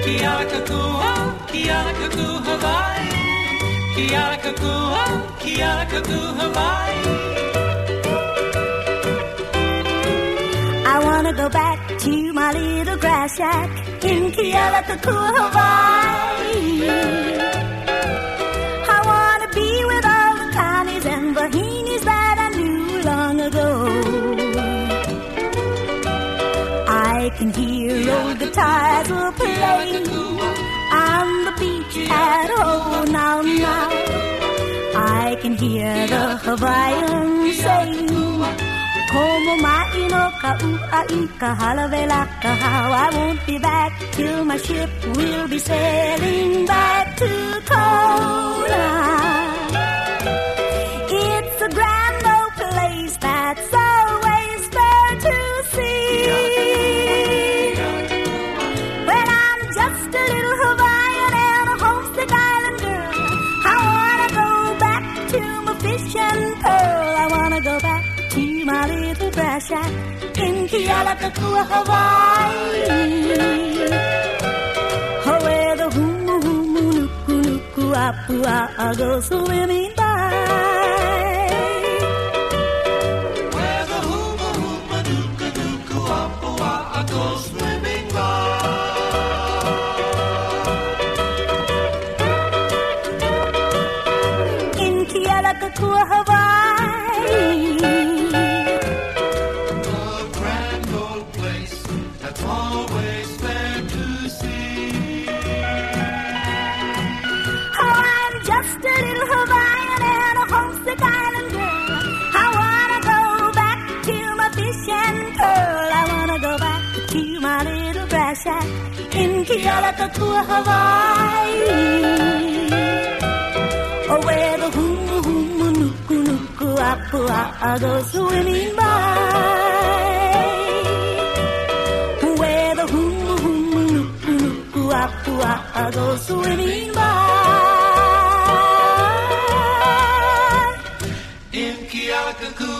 Kealakekua, Kealakekua, Hawaii. Kealakekua, Kealakekua, Hawaii. I wanna go back to my little grass shack in Kealakekua, Hawaii. I wanna be with all the townies and Vahinis that I knew long ago. I can hear old guitars playing on the beach at Oh Now Now. I can hear the Hawaiians saying, Como mai no ka uai ka halavela ka how. I won't be back till my ship will be sailing back to Kona. It's a grand old place that's always fair to see. When I'm just a little Hawaiian and a homesick island girl, I wanna go back to my fish and pearl. I wanna go back to my little grass shack in Kealakekua, Hawaii. Oh, where the humu humu nuku nuku apua go swimming by. Where the huma huma nuku nuku apua go swimming by. In Kealakekua, Hawaii. Always there to see. Oh, I'm just a little Hawaiian and a homesick island girl. I wanna go back to my fish and pearl. I wanna go back to my little grass shack in Kealakekua, Hawaii. Oh, where the humu humu nuku nuku apua go swimming by. I go swimming by. In Kealakekua.